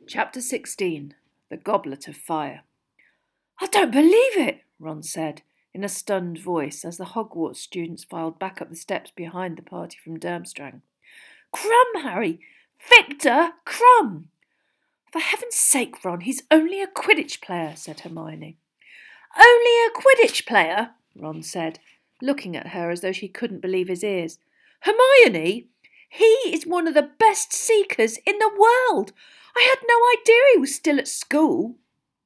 Chapter 16. The Goblet of Fire. "I don't believe it," Ron said, in a stunned voice, as the Hogwarts students filed back up the steps behind the party from Durmstrang. "Krum, Harry! Victor Krum!" "For heaven's sake, Ron, he's only a Quidditch player," said Hermione. "Only a Quidditch player?" Ron said, looking at her as though she couldn't believe his ears. "Hermione, he is one of the best seekers in the world. I had no idea he was still at school."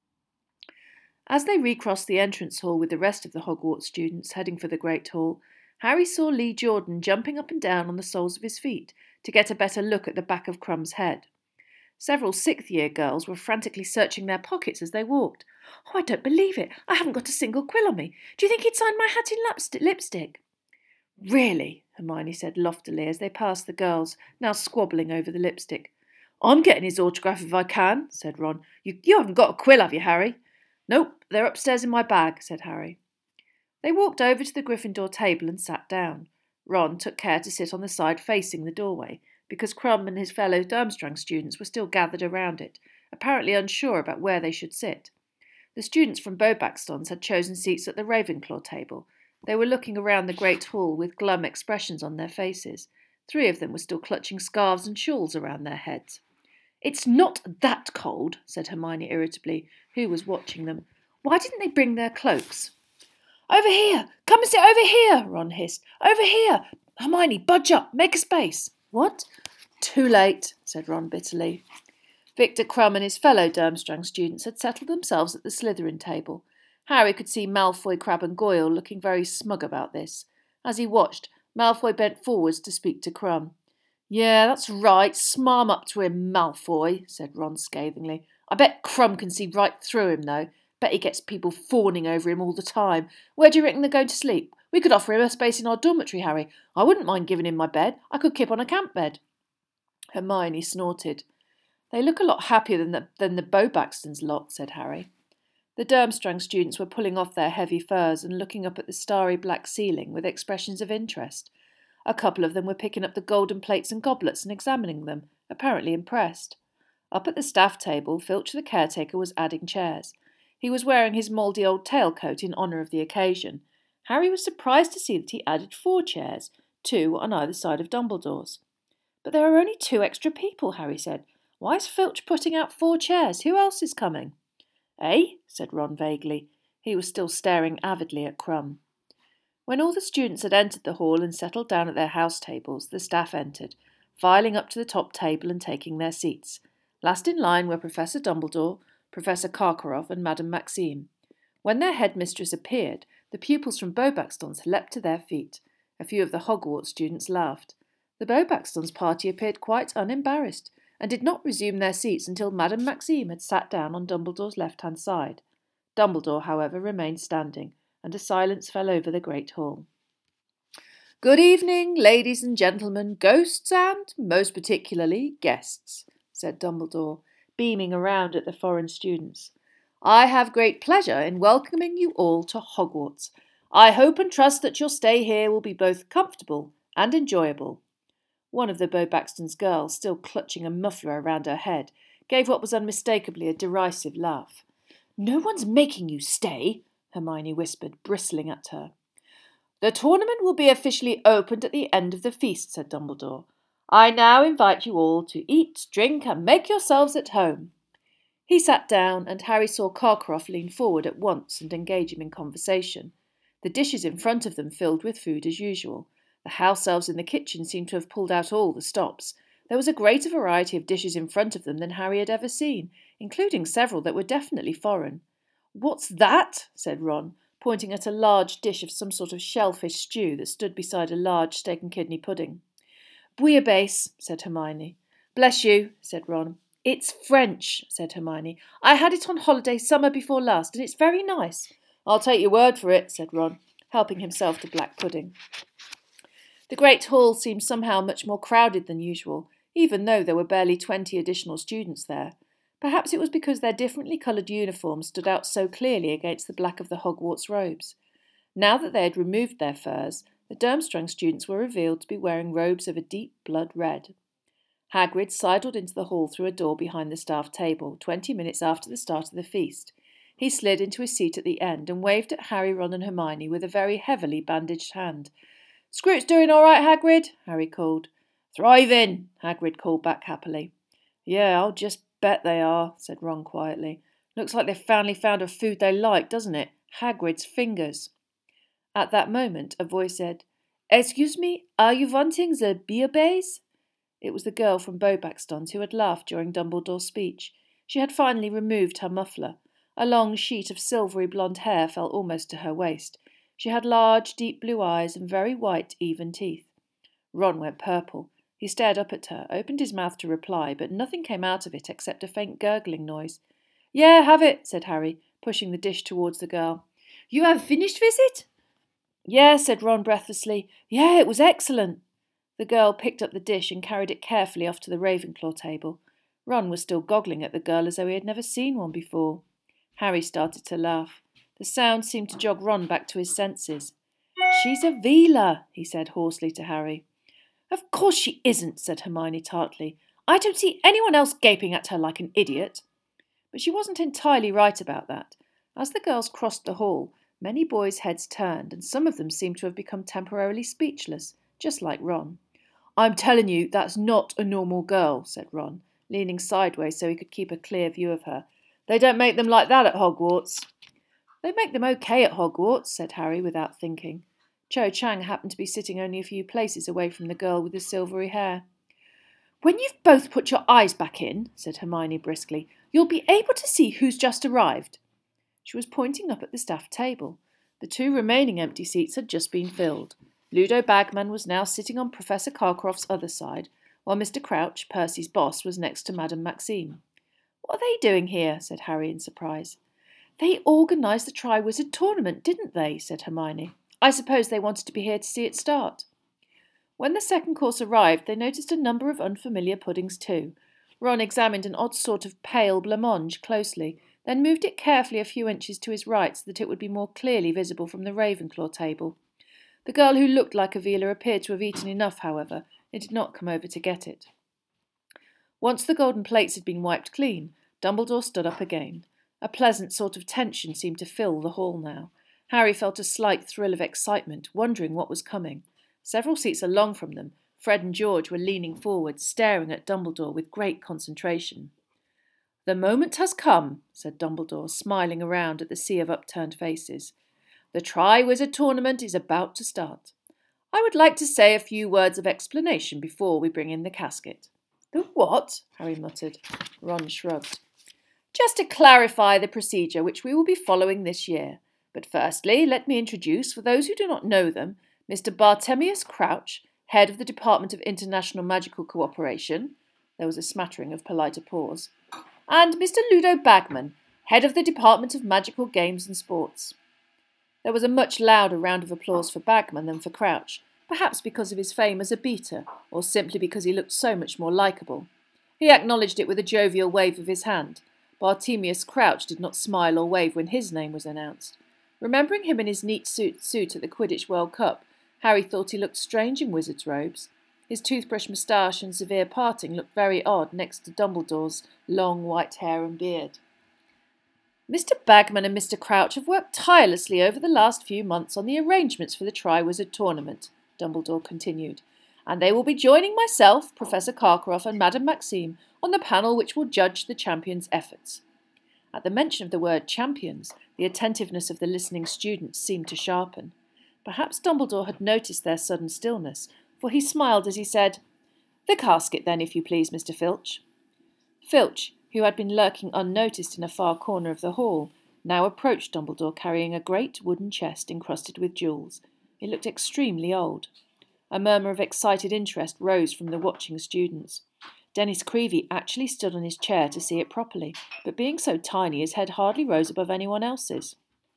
As they recrossed the entrance hall with the rest of the Hogwarts students heading for the Great Hall, Harry saw Lee Jordan jumping up and down on the soles of his feet to get a better look at the back of Krum's head. Several sixth-year girls were frantically searching their pockets as they walked. "Oh, I don't believe it. I haven't got a single quill on me. Do you think he'd sign my hat in lipstick?" "Really?" Hermione said loftily as they passed the girls, now squabbling over the lipstick. "I'm getting his autograph if I can," said Ron. You haven't got a quill, have you, Harry?" "Nope, they're upstairs in my bag," said Harry. They walked over to the Gryffindor table and sat down. Ron took care to sit on the side facing the doorway, because Krum and his fellow Durmstrang students were still gathered around it, apparently unsure about where they should sit. The students from Beauxbatons had chosen seats at the Ravenclaw table. They were looking around the great hall with glum expressions on their faces. 3 of them were still clutching scarves and shawls around their heads. "It's not that cold," said Hermione irritably, who was watching them. "Why didn't they bring their cloaks?" "Over here! Come and sit over here!" Ron hissed. "Over here! Hermione, budge up! Make a space!" "What?" "Too late," said Ron bitterly. Victor Krum and his fellow Durmstrang students had settled themselves at the Slytherin table. Harry could see Malfoy, Crabbe and Goyle looking very smug about this. As he watched, Malfoy bent forwards to speak to Krum. "Yeah, that's right. Smarm up to him, Malfoy," said Ron scathingly. "I bet Krum can see right through him, though. Bet he gets people fawning over him all the time. Where do you reckon they're going to sleep? We could offer him a space in our dormitory, Harry. I wouldn't mind giving him my bed. I could kip on a camp bed." Hermione snorted. "They look a lot happier than the Beauxbatons lot," said Harry. The Durmstrang students were pulling off their heavy furs and looking up at the starry black ceiling with expressions of interest. A couple of them were picking up the golden plates and goblets and examining them, apparently impressed. Up at the staff table, Filch the caretaker was adding chairs. He was wearing his mouldy old tailcoat in honour of the occasion. Harry was surprised to see that he added 4 chairs, 2 on either side of Dumbledore's. "But there are only 2 extra people," Harry said. "Why is Filch putting out 4 chairs? Who else is coming?" "Eh?" said Ron vaguely. He was still staring avidly at Krum. When all the students had entered the hall and settled down at their house tables, the staff entered, filing up to the top table and taking their seats. Last in line were Professor Dumbledore, Professor Karkaroff and Madame Maxime. When their headmistress appeared, the pupils from Beauxbatons leapt to their feet. A few of the Hogwarts students laughed. The Beauxbatons party appeared quite unembarrassed, and did not resume their seats until Madame Maxime had sat down on Dumbledore's left-hand side. Dumbledore, however, remained standing, and a silence fell over the great hall. "Good evening, ladies and gentlemen, ghosts and, most particularly, guests," said Dumbledore, beaming around at the foreign students. "I have great pleasure in welcoming you all to Hogwarts. I hope and trust that your stay here will be both comfortable and enjoyable." One of the Beauxbatons girls, still clutching a muffler around her head, gave what was unmistakably a derisive laugh. "No one's making you stay," Hermione whispered, bristling at her. "The tournament will be officially opened at the end of the feast," said Dumbledore. "I now invite you all to eat, drink, and make yourselves at home." He sat down, and Harry saw Karkaroff lean forward at once and engage him in conversation. The dishes in front of them filled with food as usual. The house elves in the kitchen seemed to have pulled out all the stops. There was a greater variety of dishes in front of them than Harry had ever seen, including several that were definitely foreign. "What's that?" said Ron, pointing at a large dish of some sort of shellfish stew that stood beside a large steak and kidney pudding. "Bouillabaisse," said Hermione. "Bless you," said Ron. "It's French," said Hermione. "I had it on holiday summer before last, and it's very nice." "I'll take your word for it," said Ron, helping himself to black pudding. The great hall seemed somehow much more crowded than usual, even though there were barely 20 additional students there. Perhaps it was because their differently coloured uniforms stood out so clearly against the black of the Hogwarts robes. Now that they had removed their furs, the Durmstrang students were revealed to be wearing robes of a deep blood red. Hagrid sidled into the hall through a door behind the staff table, 20 minutes after the start of the feast. He slid into his seat at the end and waved at Harry, Ron and Hermione with a very heavily bandaged hand. "Scroot's doing all right, Hagrid?" Harry called. "Thriving," Hagrid called back happily. "Yeah, I'll just bet they are," said Ron quietly. "Looks like they've finally found a food they like, doesn't it? Hagrid's fingers." At that moment, a voice said, "Excuse me, are you wanting the beer-bays?" It was the girl from Beauxbatons who had laughed during Dumbledore's speech. She had finally removed her muffler. A long sheet of silvery blonde hair fell almost to her waist. She had large, deep blue eyes and very white, even teeth. Ron went purple. He stared up at her, opened his mouth to reply, but nothing came out of it except a faint gurgling noise. "Yeah, have it," said Harry, pushing the dish towards the girl. "You have finished with it?" "Yeah," said Ron breathlessly. "Yeah, it was excellent." The girl picked up the dish and carried it carefully off to the Ravenclaw table. Ron was still goggling at the girl as though he had never seen one before. Harry started to laugh. The sound seemed to jog Ron back to his senses. "She's a Veela," he said hoarsely to Harry. "Of course she isn't," said Hermione tartly. "I don't see anyone else gaping at her like an idiot." But she wasn't entirely right about that. As the girls crossed the hall, many boys' heads turned, and some of them seemed to have become temporarily speechless, just like Ron. "I'm telling you, that's not a normal girl," said Ron, leaning sideways so he could keep a clear view of her. "They don't make them like that at Hogwarts." "They make them okay at Hogwarts," said Harry without thinking. Cho Chang happened to be sitting only a few places away from the girl with the silvery hair. "When you've both put your eyes back in," said Hermione briskly, "you'll be able to see who's just arrived." She was pointing up at the staff table. The 2 remaining empty seats had just been filled. Ludo Bagman was now sitting on Professor Karkaroff's other side, while Mr. Crouch, Percy's boss, was next to Madame Maxime. "What are they doing here?" said Harry in surprise. "They organised the Triwizard Tournament, didn't they?" said Hermione. "I suppose they wanted to be here to see it start." When the second course arrived, they noticed a number of unfamiliar puddings too. Ron examined an odd sort of pale blancmange closely, then moved it carefully a few inches to his right so that it would be more clearly visible from the Ravenclaw table. The girl who looked like a Veela appeared to have eaten enough, however, and did not come over to get it. Once the golden plates had been wiped clean, Dumbledore stood up again. A pleasant sort of tension seemed to fill the hall now. Harry felt a slight thrill of excitement, wondering what was coming. Several seats along from them, Fred and George were leaning forward, staring at Dumbledore with great concentration. "The moment has come," said Dumbledore, smiling around at the sea of upturned faces. "The Triwizard Tournament is about to start. I would like to say a few words of explanation before we bring in the casket." "The what?" Harry muttered. Ron shrugged. "Just to clarify the procedure which we will be following this year. But firstly, let me introduce, for those who do not know them, Mr. Bartemius Crouch, head of the Department of International Magical Cooperation." There was a smattering of polite applause. "And Mr. Ludo Bagman, head of the Department of Magical Games and Sports." There was a much louder round of applause for Bagman than for Crouch, perhaps because of his fame as a beater, or simply because he looked so much more likeable. He acknowledged it with a jovial wave of his hand. Bartemius Crouch did not smile or wave when his name was announced. Remembering him in his neat suit at the Quidditch World Cup, Harry thought he looked strange in wizard's robes. His toothbrush moustache and severe parting looked very odd next to Dumbledore's long white hair and beard. "Mr. Bagman and Mr. Crouch have worked tirelessly over the last few months on the arrangements for the Triwizard Tournament," Dumbledore continued, "and they will be joining myself, Professor Karkaroff and Madame Maxime on the panel which will judge the champions' efforts." At the mention of the word champions, the attentiveness of the listening students seemed to sharpen. Perhaps Dumbledore had noticed their sudden stillness, for he smiled as he said, "The casket, then, if you please, Mr. Filch." Filch, who had been lurking unnoticed in a far corner of the hall, now approached Dumbledore carrying a great wooden chest encrusted with jewels. It looked extremely old. A murmur of excited interest rose from the watching students. Dennis Creevey actually stood on his chair to see it properly, but being so tiny his head hardly rose above anyone else's.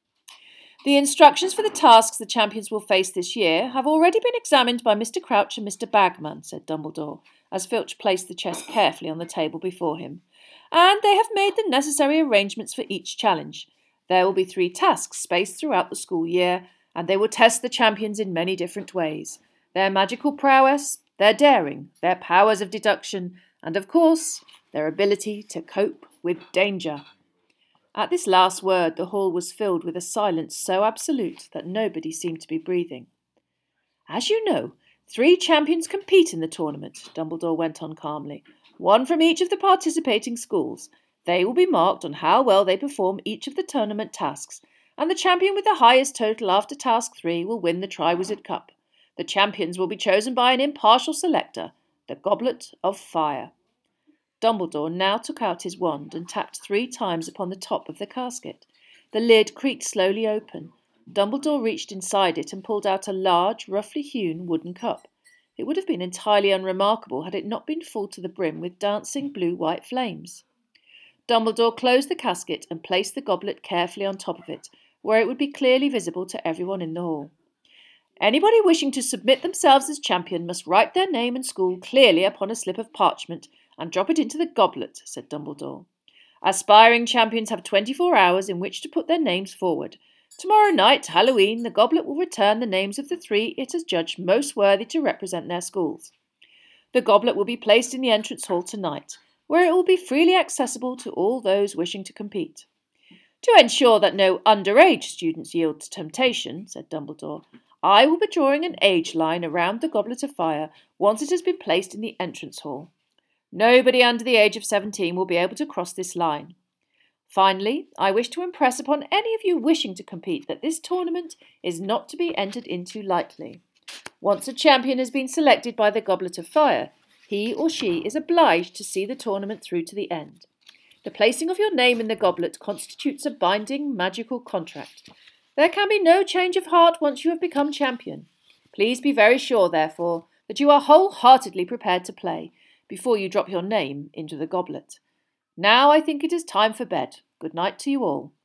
"The instructions for the tasks the champions will face this year have already been examined by Mr. Crouch and Mr. Bagman," said Dumbledore, as Filch placed the chest carefully on the table before him. "And they have made the necessary arrangements for each challenge. There will be 3 tasks spaced throughout the school year, and they will test the champions in many different ways. Their magical prowess, their daring, their powers of deduction, and of course, their ability to cope with danger. At this last word, the hall was filled with a silence so absolute that nobody seemed to be breathing. As you know, 3 champions compete in the tournament, Dumbledore went on calmly, 1 from each of the participating schools. They will be marked on how well they perform each of the tournament tasks, and the champion with the highest total after task 3 will win the Triwizard Cup. The champions will be chosen by an impartial selector, the Goblet of Fire. Dumbledore now took out his wand and tapped 3 times upon the top of the casket. The lid creaked slowly open. Dumbledore reached inside it and pulled out a large, roughly hewn wooden cup. It would have been entirely unremarkable had it not been full to the brim with dancing blue-white flames. Dumbledore closed the casket and placed the goblet carefully on top of it, where it would be clearly visible to everyone in the hall. Anybody wishing to submit themselves as champion must write their name and school clearly upon a slip of parchment and drop it into the goblet, said Dumbledore. Aspiring champions have 24 hours in which to put their names forward. Tomorrow night, Halloween, the goblet will return the names of the 3 it has judged most worthy to represent their schools. The goblet will be placed in the entrance hall tonight, where it will be freely accessible to all those wishing to compete. To ensure that no underage students yield to temptation, said Dumbledore, I will be drawing an age line around the Goblet of Fire once it has been placed in the entrance hall. Nobody under the age of 17 will be able to cross this line. Finally, I wish to impress upon any of you wishing to compete that this tournament is not to be entered into lightly. Once a champion has been selected by the Goblet of Fire, he or she is obliged to see the tournament through to the end. The placing of your name in the goblet constitutes a binding magical contract. There can be no change of heart once you have become champion. Please be very sure, therefore, that you are wholeheartedly prepared to play before you drop your name into the goblet. Now I think it is time for bed. Good night to you all.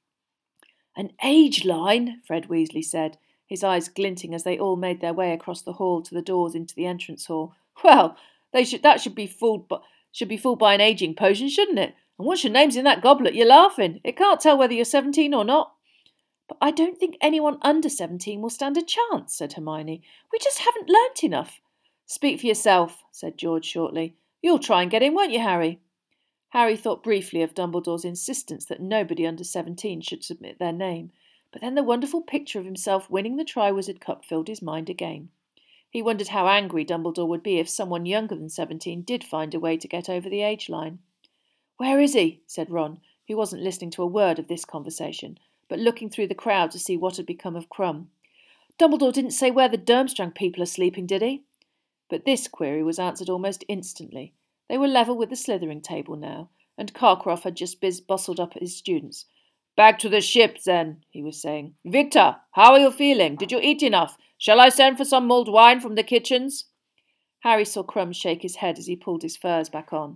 An age line, Fred Weasley said, his eyes glinting as they all made their way across the hall to the doors into the entrance hall. Well, that should be fooled by an aging potion, shouldn't it? And once your name's in that goblet, you're laughing. It can't tell whether you're 17 or not. But I don't think anyone under 17 will stand a chance, said Hermione. We just haven't learnt enough. Speak for yourself, said George shortly. You'll try and get in, won't you, Harry? Harry thought briefly of Dumbledore's insistence that nobody under 17 should submit their name, but then the wonderful picture of himself winning the Triwizard Cup filled his mind again. He wondered how angry Dumbledore would be if someone younger than 17 did find a way to get over the age line. Where is he? Said Ron, who wasn't listening to a word of this conversation, but looking through the crowd to see what had become of Crumb. Dumbledore didn't say where the Durmstrang people are sleeping, did he? But this query was answered almost instantly. They were level with the slithering table now, and Karkaroff had just bustled up at his students. Back to the ship, then, he was saying. Victor, how are you feeling? Did you eat enough? Shall I send for some mulled wine from the kitchens? Harry saw Crumb shake his head as he pulled his furs back on.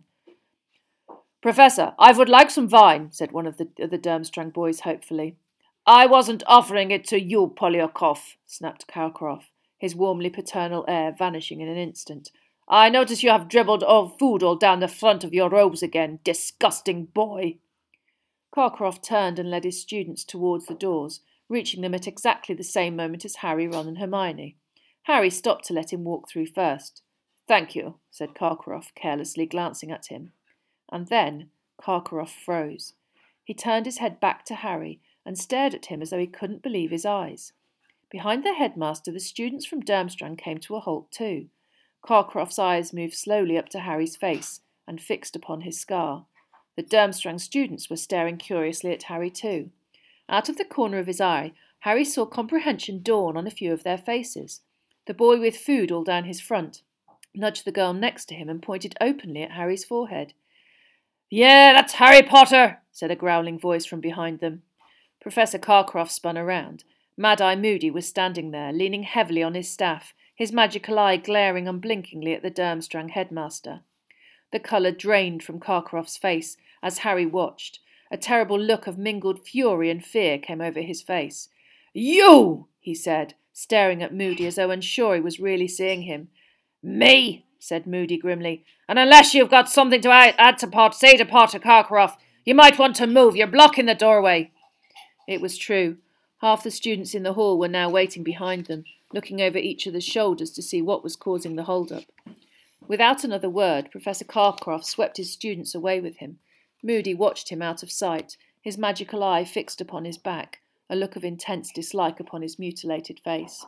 Professor, I would like some wine, said one of the Durmstrang boys hopefully. I wasn't offering it to you, Polyakov, snapped Karkaroff, his warmly paternal air vanishing in an instant. I notice you have dribbled old food all down the front of your robes again, disgusting boy. Karkaroff turned and led his students towards the doors, reaching them at exactly the same moment as Harry, Ron and Hermione. Harry stopped to let him walk through first. Thank you, said Karkaroff, carelessly glancing at him. And then Karkaroff froze. He turned his head back to Harry and stared at him as though he couldn't believe his eyes. Behind the headmaster, the students from Durmstrang came to a halt too. Karkaroff's eyes moved slowly up to Harry's face and fixed upon his scar. The Durmstrang students were staring curiously at Harry too. Out of the corner of his eye, Harry saw comprehension dawn on a few of their faces. The boy with food all down his front nudged the girl next to him and pointed openly at Harry's forehead. Yeah, that's Harry Potter, said a growling voice from behind them. Professor Karkaroff spun around. Mad-Eye Moody was standing there, leaning heavily on his staff, his magical eye glaring unblinkingly at the Durmstrang headmaster. The colour drained from Karkaroff's face as Harry watched. A terrible look of mingled fury and fear came over his face. You! He said, staring at Moody as though unsure he was really seeing him. Me! Said Moody grimly. And unless you've got something to add to say to Potter Karkaroff, you might want to move. You're blocking the doorway. It was true. Half the students in the hall were now waiting behind them, looking over each other's shoulders to see what was causing the hold-up. Without another word, Professor Carcroft swept his students away with him. Moody watched him out of sight, his magical eye fixed upon his back, a look of intense dislike upon his mutilated face.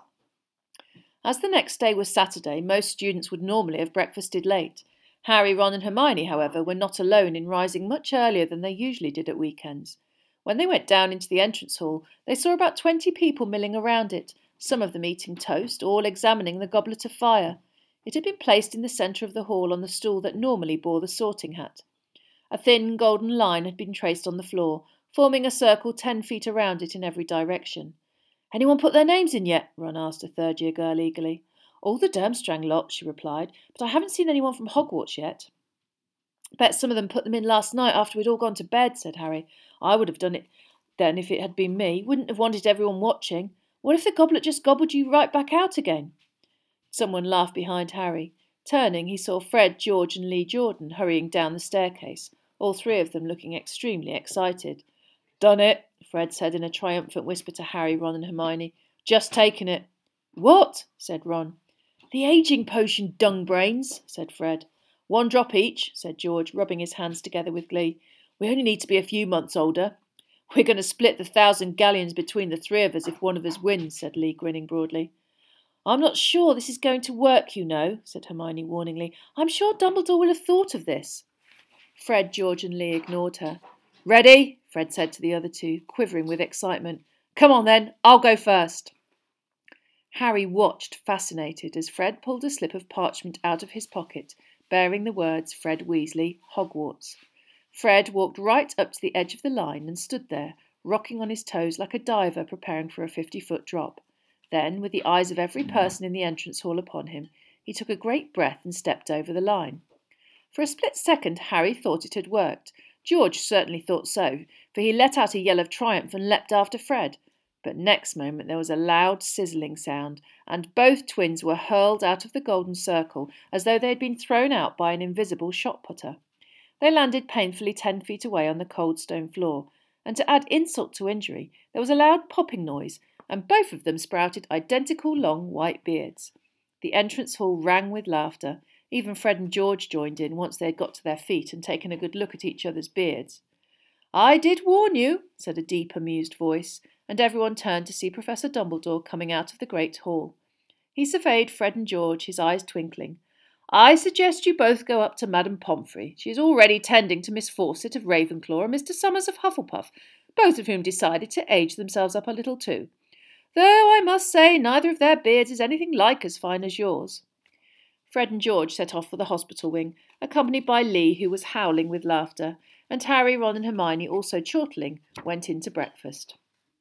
As the next day was Saturday, most students would normally have breakfasted late. Harry, Ron and Hermione, however, were not alone in rising much earlier than they usually did at weekends. When they went down into the entrance hall, they saw about 20 people milling around it, some of them eating toast, all examining the goblet of fire. It had been placed in the centre of the hall on the stool that normally bore the sorting hat. A thin golden line had been traced on the floor, forming a circle 10 feet around it in every direction. "Anyone put their names in yet?" Ron asked a third-year girl eagerly. "All the Durmstrang lot," she replied, "but I haven't seen anyone from Hogwarts yet." "Bet some of them put them in last night after we'd all gone to bed," said Harry. "I would have done it then if it had been me. Wouldn't have wanted everyone watching. What if the goblet just gobbled you right back out again?" Someone laughed behind Harry. Turning, he saw Fred, George and Lee Jordan hurrying down the staircase, all three of them looking extremely excited. "Done it," Fred said in a triumphant whisper to Harry, Ron and Hermione. "Just taken it." "What?" said Ron. "The ageing potion, dung brains," said Fred. "1 drop each," said George, rubbing his hands together with glee. "We only need to be a few months older." "We're going to split the 1,000 galleons between the three of us if one of us wins," said Lee, grinning broadly. "I'm not sure this is going to work, you know," said Hermione warningly. "I'm sure Dumbledore will have thought of this." Fred, George and Lee ignored her. "Ready?" Fred said to the other two, quivering with excitement. "Come on then, I'll go first." Harry watched, fascinated, as Fred pulled a slip of parchment out of his pocket, bearing the words Fred Weasley, Hogwarts. Fred walked right up to the edge of the line and stood there, rocking on his toes like a diver preparing for a 50-foot drop. Then, with the eyes of every person in the entrance hall upon him, he took a great breath and stepped over the line. For a split second Harry thought it had worked. George certainly thought so, for he let out a yell of triumph and leapt after Fred. But next moment there was a loud sizzling sound, and both twins were hurled out of the golden circle as though they had been thrown out by an invisible shot-putter. They landed painfully 10 feet away on the cold stone floor, and to add insult to injury, there was a loud popping noise, and both of them sprouted identical long white beards. The entrance hall rang with laughter. Even Fred and George joined in once they had got to their feet and taken a good look at each other's beards. "I did warn you," said a deep, amused voice, and everyone turned to see Professor Dumbledore coming out of the great hall. He surveyed Fred and George, his eyes twinkling. "I suggest you both go up to Madame Pomfrey. She is already tending to Miss Fawcett of Ravenclaw and Mr. Summers of Hufflepuff, both of whom decided to age themselves up a little too. Though I must say neither of their beards is anything like as fine as yours." Fred and George set off for the hospital wing, accompanied by Lee, who was howling with laughter, and Harry, Ron and Hermione, also chortling, went in to breakfast.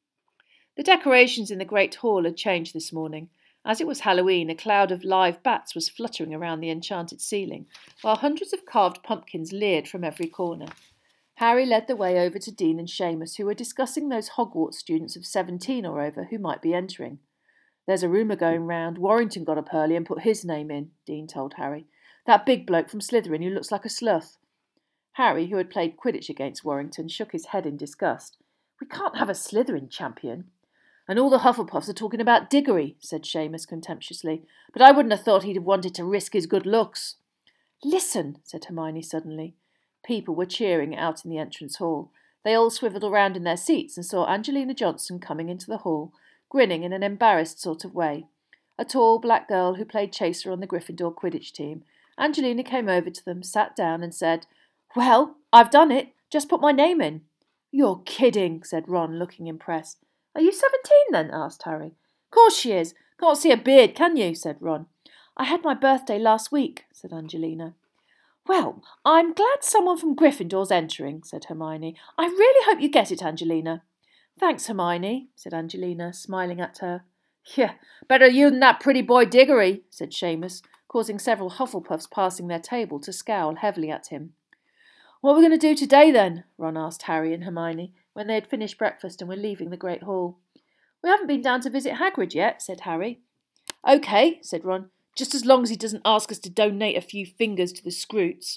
The decorations in the great hall had changed this morning. As it was Halloween, a cloud of live bats was fluttering around the enchanted ceiling, while hundreds of carved pumpkins leered from every corner. Harry led the way over to Dean and Seamus, who were discussing those Hogwarts students of 17 or over who might be entering. "There's a rumour going round. Warrington got up early and put his name in," Dean told Harry. "That big bloke from Slytherin who looks like a sloth." Harry, who had played Quidditch against Warrington, shook his head in disgust. "We can't have a Slytherin champion." "And all the Hufflepuffs are talking about Diggory," said Seamus contemptuously. "But I wouldn't have thought he'd have wanted to risk his good looks." "Listen," said Hermione suddenly. People were cheering out in the entrance hall. They all swivelled around in their seats and saw Angelina Johnson coming into the hall, grinning in an embarrassed sort of way. A tall black girl who played chaser on the Gryffindor Quidditch team. Angelina came over to them, sat down and said, "Well, I've done it. Just put my name in." "You're kidding," said Ron, looking impressed. "Are you 17 then?" asked Harry. "Course she is. Can't see a beard, can you?" said Ron. "I had my birthday last week," said Angelina. "Well, I'm glad someone from Gryffindor's entering," said Hermione. "I really hope you get it, Angelina." "Thanks, Hermione," said Angelina, smiling at her. "Yeah, better you than that pretty boy Diggory," said Seamus, causing several Hufflepuffs passing their table to scowl heavily at him. "What are we going to do today, then?" Ron asked Harry and Hermione, when they had finished breakfast and were leaving the great hall. "We haven't been down to visit Hagrid yet," said Harry. "OK," said Ron, "just as long as he doesn't ask us to donate a few fingers to the Scroots."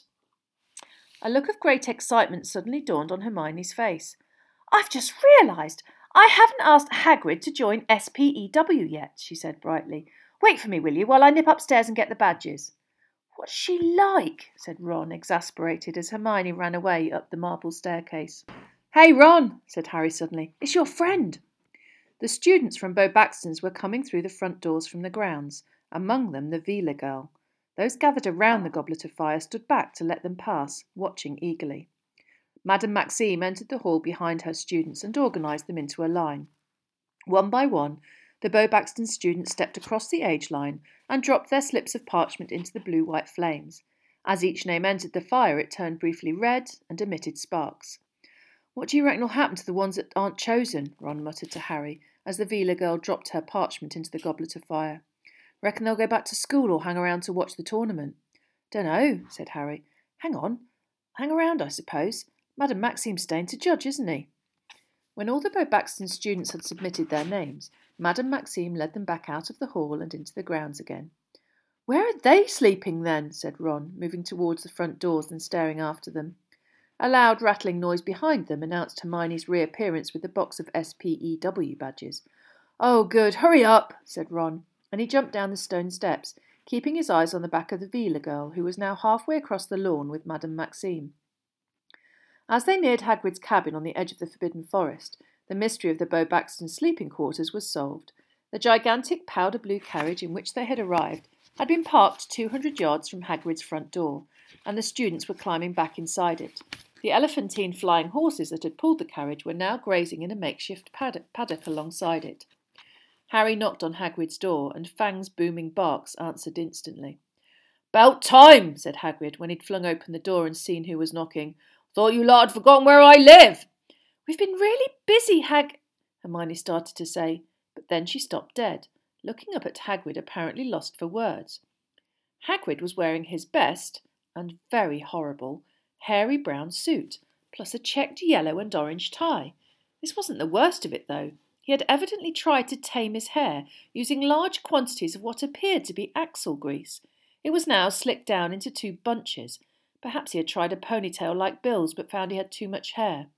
A look of great excitement suddenly dawned on Hermione's face. "I've just realised I haven't asked Hagrid to join SPEW yet," she said brightly. "Wait for me, will you, while I nip upstairs and get the badges?" "What's she like?" said Ron, exasperated, as Hermione ran away up the marble staircase. "Hey, Ron," said Harry suddenly, "it's your friend." The students from Beauxbatons were coming through the front doors from the grounds, among them the Vila girl. Those gathered around the Goblet of Fire stood back to let them pass, watching eagerly. Madame Maxime entered the hall behind her students and organised them into a line. One by one, the Beauxbatons students stepped across the age line and dropped their slips of parchment into the blue-white flames. As each name entered the fire, it turned briefly red and emitted sparks. "What do you reckon will happen to the ones that aren't chosen?" Ron muttered to Harry, as the Vila girl dropped her parchment into the Goblet of Fire. "Reckon they'll go back to school or hang around to watch the tournament?" "Dunno," said Harry. "Hang on. Hang around, I suppose. Madame Maxime's staying to judge, isn't he?" When all the Beauxbaton students had submitted their names, Madame Maxime led them back out of the hall and into the grounds again. "Where are they sleeping, then?" said Ron, moving towards the front doors and staring after them. A loud rattling noise behind them announced Hermione's reappearance with the box of SPEW badges. "Oh, good, hurry up," said Ron, and he jumped down the stone steps, keeping his eyes on the back of the Vila girl, who was now halfway across the lawn with Madame Maxime. As they neared Hagrid's cabin on the edge of the Forbidden Forest, the mystery of the Beauxbaton sleeping quarters was solved. The gigantic powder-blue carriage in which they had arrived had been parked 200 yards from Hagrid's front door, and the students were climbing back inside it. The elephantine flying horses that had pulled the carriage were now grazing in a makeshift paddock alongside it. Harry knocked on Hagrid's door, and Fang's booming barks answered instantly. "'Bout time," said Hagrid, when he'd flung open the door and seen who was knocking. "Thought you lot had forgotten where I live." "We've been really busy, Hermione started to say, but then she stopped dead, looking up at Hagrid apparently lost for words. Hagrid was wearing his best, and very horrible, hairy brown suit, plus a checked yellow and orange tie. This wasn't the worst of it, though. He had evidently tried to tame his hair, using large quantities of what appeared to be axle grease. It was now slicked down into 2 bunches. Perhaps he had tried a ponytail like Bill's, but found he had too much hair.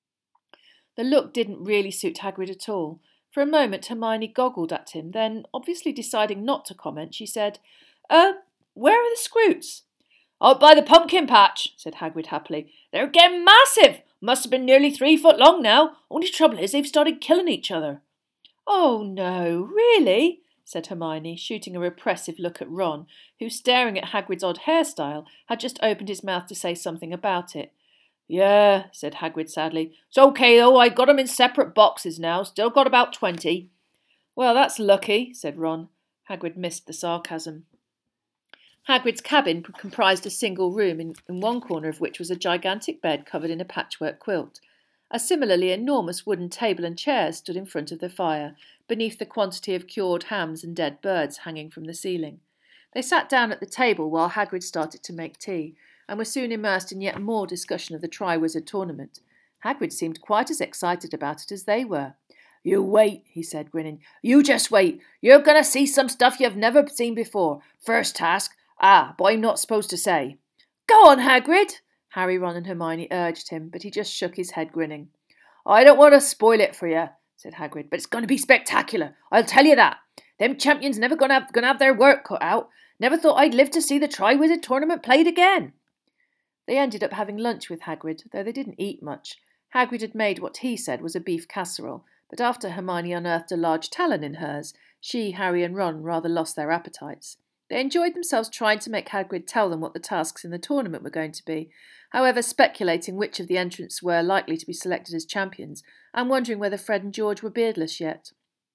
The look didn't really suit Hagrid at all. For a moment Hermione goggled at him, then, obviously deciding not to comment, she said, where are the Scroots?" "Out by the pumpkin patch," said Hagrid happily. "They're getting massive. Must have been nearly 3 foot long now. Only trouble is they've started killing each other." "Oh, no, really?" said Hermione, shooting a repressive look at Ron, who, staring at Hagrid's odd hairstyle, had just opened his mouth to say something about it. "Yeah," said Hagrid sadly. "It's okay, though. I got 'em in separate boxes now. Still got about 20. "Well, that's lucky," said Ron. Hagrid missed the sarcasm. Hagrid's cabin comprised a single room, in one corner of which was a gigantic bed covered in a patchwork quilt. A similarly enormous wooden table and chairs stood in front of the fire, beneath the quantity of cured hams and dead birds hanging from the ceiling. They sat down at the table while Hagrid started to make tea, and were soon immersed in yet more discussion of the Triwizard Tournament. Hagrid seemed quite as excited about it as they were. "You wait," he said, grinning. "You just wait. You're going to see some stuff you've never seen before. First task, but I'm not supposed to say." "Go on, Hagrid," Harry, Ron and Hermione urged him, but he just shook his head, grinning. "I don't want to spoil it for you," said Hagrid, "but it's going to be spectacular. I'll tell you that. Them champions never going to have their work cut out. Never thought I'd live to see the Triwizard Tournament played again." They ended up having lunch with Hagrid, though they didn't eat much. Hagrid had made what he said was a beef casserole, but after Hermione unearthed a large talon in hers, she, Harry and Ron rather lost their appetites. They enjoyed themselves trying to make Hagrid tell them what the tasks in the tournament were going to be, however speculating which of the entrants were likely to be selected as champions, and wondering whether Fred and George were beardless yet.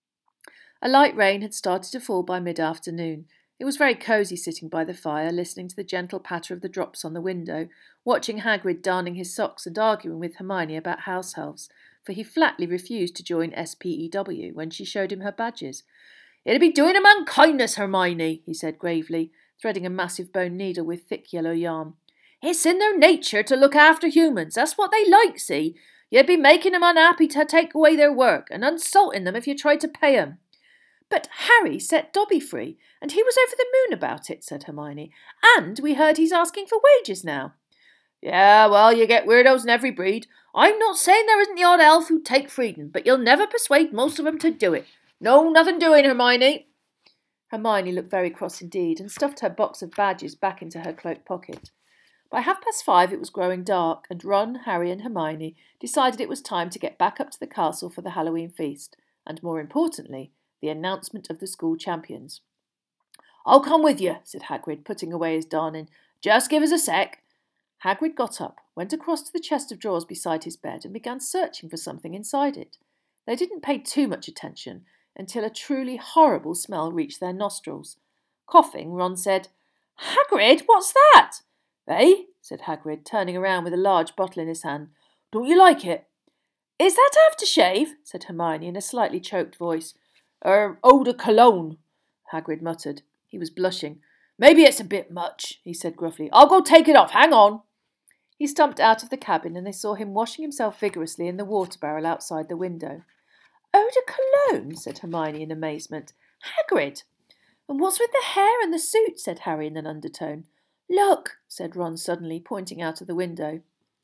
A light rain had started to fall by mid-afternoon. It was very cosy sitting by the fire, listening to the gentle patter of the drops on the window, watching Hagrid darning his socks and arguing with Hermione about house elves, for he flatly refused to join SPEW when she showed him her badges. "It'd be doing 'em unkindness, Hermione," he said gravely, threading a massive bone needle with thick yellow yarn. "It's in their nature to look after humans. That's what they like, see? You'd be making 'em unhappy to take away their work, and insulting them if you tried to pay 'em." "But Harry set Dobby free, and he was over the moon about it," said Hermione. "And we heard he's asking for wages now." "Yeah, well, you get weirdos in every breed. I'm not saying there isn't the odd elf who'd take freedom, but you'll never persuade most of 'em to do it. No, nothing doing, Hermione." Hermione looked very cross indeed and stuffed her box of badges back into her cloak pocket. By 5:30 it was growing dark, and Ron, Harry and Hermione decided it was time to get back up to the castle for the Halloween feast, and more importantly, the announcement of the school champions. "I'll come with you," said Hagrid, putting away his darning. "Just give us a sec." Hagrid got up, went across to the chest of drawers beside his bed and began searching for something inside it. They didn't pay too much attention until a truly horrible smell reached their nostrils. Coughing, Ron said, "Hagrid, what's that?" "Eh?" said Hagrid, turning around with a large bottle in his hand. "Don't you like it?" "Is that aftershave?" said Hermione in a slightly choked voice. Eau de cologne," Hagrid muttered. He was blushing. "Maybe it's a bit much," he said gruffly. "I'll go take it off. Hang on." He stumped out of the cabin, and they saw him washing himself vigorously in the water barrel outside the window. "Eau de cologne," said Hermione in amazement. "Hagrid!" "And what's with the hair and the suit?" said Harry in an undertone. "Look," said Ron suddenly, pointing out of the window.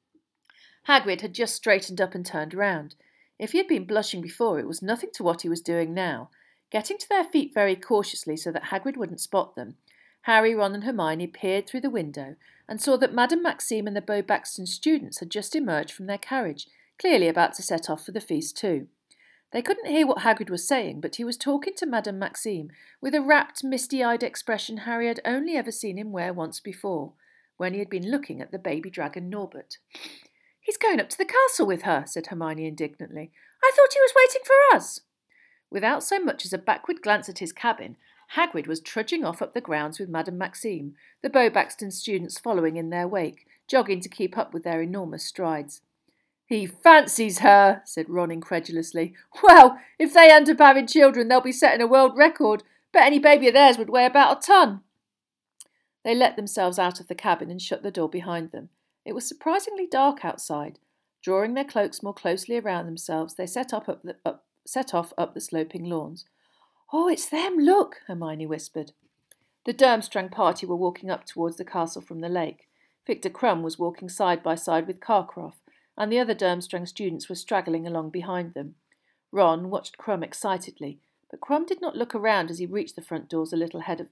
Hagrid had just straightened up and turned round. If he had been blushing before, it was nothing to what he was doing now. Getting to their feet very cautiously so that Hagrid wouldn't spot them, Harry, Ron and Hermione peered through the window and saw that Madame Maxime and the Beauxbaxton students had just emerged from their carriage, clearly about to set off for the feast too. They couldn't hear what Hagrid was saying, but he was talking to Madame Maxime with a rapt, misty-eyed expression Harry had only ever seen him wear once before, when he had been looking at the baby dragon Norbert. "He's going up to the castle with her," said Hermione indignantly. "I thought he was waiting for us." Without so much as a backward glance at his cabin, Hagrid was trudging off up the grounds with Madame Maxime, the Beauxbaxton students following in their wake, jogging to keep up with their enormous strides. "He fancies her," said Ron incredulously. "Well, if they end up having children, they'll be setting a world record. Bet any baby of theirs would weigh about a ton." They let themselves out of the cabin and shut the door behind them. It was surprisingly dark outside. Drawing their cloaks more closely around themselves, they set off up the sloping lawns. "Oh, it's them, look," Hermione whispered. The Durmstrang party were walking up towards the castle from the lake. Victor Crumb was walking side by side with Karkaroff, and the other Durmstrang students were straggling along behind them. Ron watched Crumb excitedly, but Crumb did not look around as he reached the front doors a little ahead of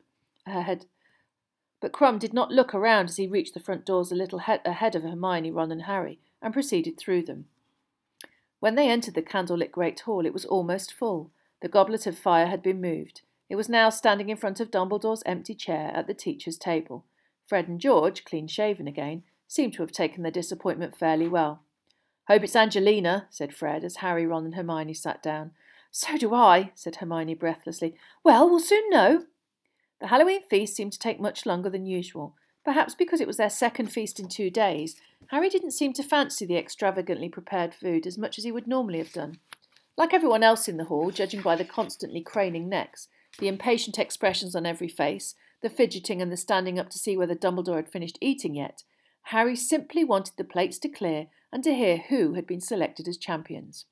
Hermione, Ron and Harry, and proceeded through them. When they entered the candlelit Great Hall, it was almost full. The goblet of fire had been moved. It was now standing in front of Dumbledore's empty chair at the teacher's table. Fred and George, clean-shaven again, seemed to have taken their disappointment fairly well. "Hope it's Angelina," said Fred, as Harry, Ron and Hermione sat down. "So do I," said Hermione breathlessly. "Well, we'll soon know." The Halloween feast seemed to take much longer than usual. Perhaps because it was their second feast in 2 days, Harry didn't seem to fancy the extravagantly prepared food as much as he would normally have done. Like everyone else in the hall, judging by the constantly craning necks, the impatient expressions on every face, the fidgeting and the standing up to see whether Dumbledore had finished eating yet, Harry simply wanted the plates to clear and to hear who had been selected as champions.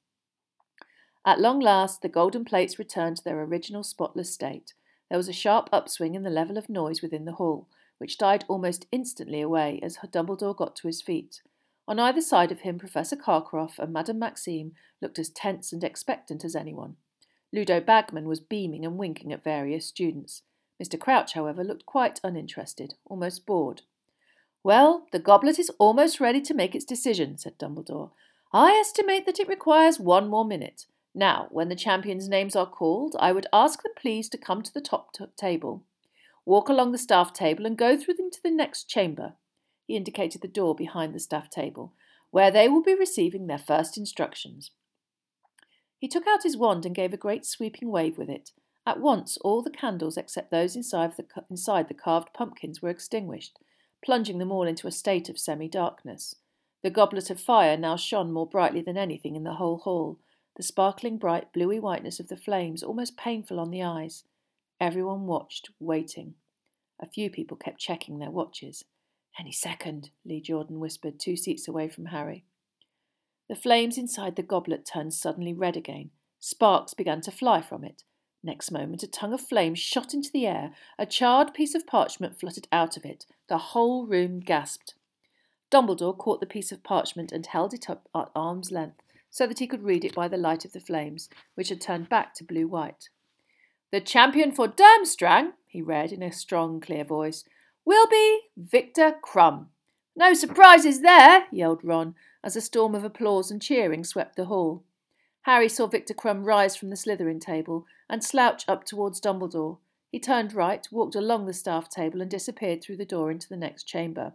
At long last, the golden plates returned to their original spotless state. There was a sharp upswing in the level of noise within the hall, which died almost instantly away as Dumbledore got to his feet. On either side of him, Professor Karkaroff and Madame Maxime looked as tense and expectant as anyone. Ludo Bagman was beaming and winking at various students. Mr. Crouch, however, looked quite uninterested, almost bored. "Well, the goblet is almost ready to make its decision," said Dumbledore. "I estimate that it requires 1 more minute. Now, when the champions' names are called, I would ask them please to come to the top table. Walk along the staff table and go through into the next chamber." He indicated the door behind the staff table, "where they will be receiving their first instructions." He took out his wand and gave a great sweeping wave with it. At once all the candles except those inside the carved pumpkins were extinguished, plunging them all into a state of semi-darkness. The goblet of fire now shone more brightly than anything in the whole hall, the sparkling bright bluey whiteness of the flames almost painful on the eyes. Everyone watched, waiting. A few people kept checking their watches. "Any second," Lee Jordan whispered, 2 seats away from Harry. The flames inside the goblet turned suddenly red again. Sparks began to fly from it. Next moment, a tongue of flame shot into the air. A charred piece of parchment fluttered out of it. The whole room gasped. Dumbledore caught the piece of parchment and held it up at arm's length, so that he could read it by the light of the flames, which had turned back to blue-white. The champion for Durmstrang, he read in a strong, clear voice, will be Victor Crumb. No surprises there, yelled Ron, as a storm of applause and cheering swept the hall. Harry saw Victor Crumb rise from the Slytherin table and slouch up towards Dumbledore. He turned right, walked along the staff table and disappeared through the door into the next chamber.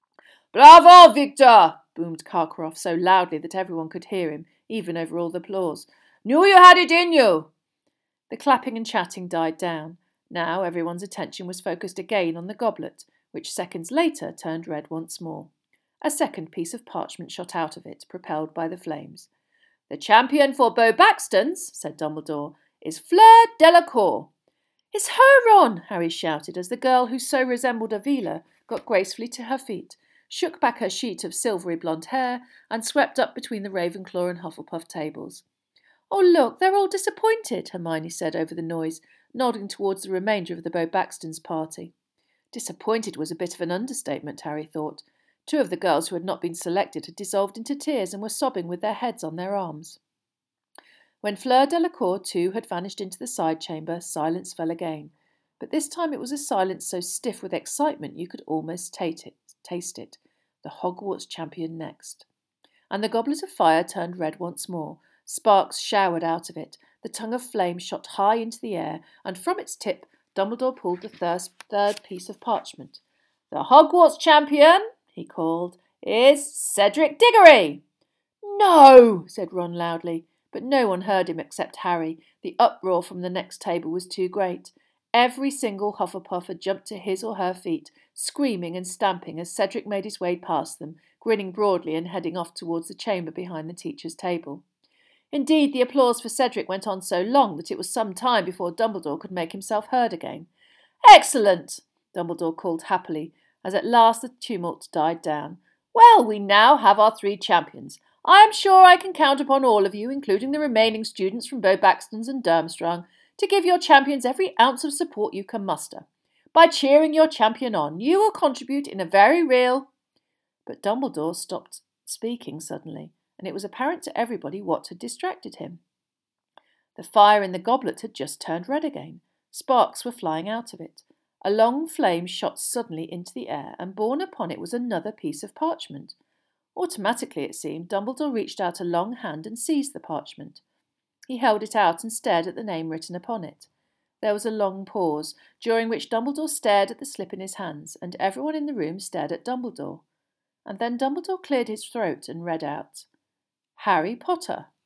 Bravo, Victor! Boomed Karkaroff so loudly that everyone could hear him, even over all the applause. Knew you had it in you! The clapping and chatting died down. Now everyone's attention was focused again on the goblet, which seconds later turned red once more. A second piece of parchment shot out of it, propelled by the flames. The champion for Beauxbatons, said Dumbledore, is Fleur Delacour. It's her, Ron, Harry shouted as the girl who so resembled Avila got gracefully to her feet, shook back her sheet of silvery blonde hair, and swept up between the Ravenclaw and Hufflepuff tables. Oh, look, they're all disappointed, Hermione said over the noise, nodding towards the remainder of the Beauxbatons party. Disappointed was a bit of an understatement, Harry thought. Two of the girls who had not been selected had dissolved into tears and were sobbing with their heads on their arms. When Fleur Delacour, too, had vanished into the side chamber, silence fell again. But this time it was a silence so stiff with excitement you could almost taste it. The Hogwarts champion next. And the goblet of fire turned red once more. Sparks showered out of it. The tongue of flame shot high into the air, and from its tip Dumbledore pulled the third piece of parchment. The Hogwarts champion, he called, is Cedric Diggory. No, said Ron loudly, but no one heard him except Harry. The uproar from the next table was too great. Every single Hufflepuff had jumped to his or her feet, screaming and stamping as Cedric made his way past them, grinning broadly and heading off towards the chamber behind the teacher's table. Indeed, the applause for Cedric went on so long that it was some time before Dumbledore could make himself heard again. Excellent, Dumbledore called happily, as at last the tumult died down. Well, we now have our 3 champions. I am sure I can count upon all of you, including the remaining students from Beauxbatons and Durmstrang, to give your champions every ounce of support you can muster. By cheering your champion on, you will contribute in a very real... But Dumbledore stopped speaking suddenly, and it was apparent to everybody what had distracted him. The fire in the goblet had just turned red again. Sparks were flying out of it. A long flame shot suddenly into the air, and borne upon it was another piece of parchment. Automatically, it seemed, Dumbledore reached out a long hand and seized the parchment. He held it out and stared at the name written upon it. There was a long pause, during which Dumbledore stared at the slip in his hands, and everyone in the room stared at Dumbledore. And then Dumbledore cleared his throat and read out, Harry Potter.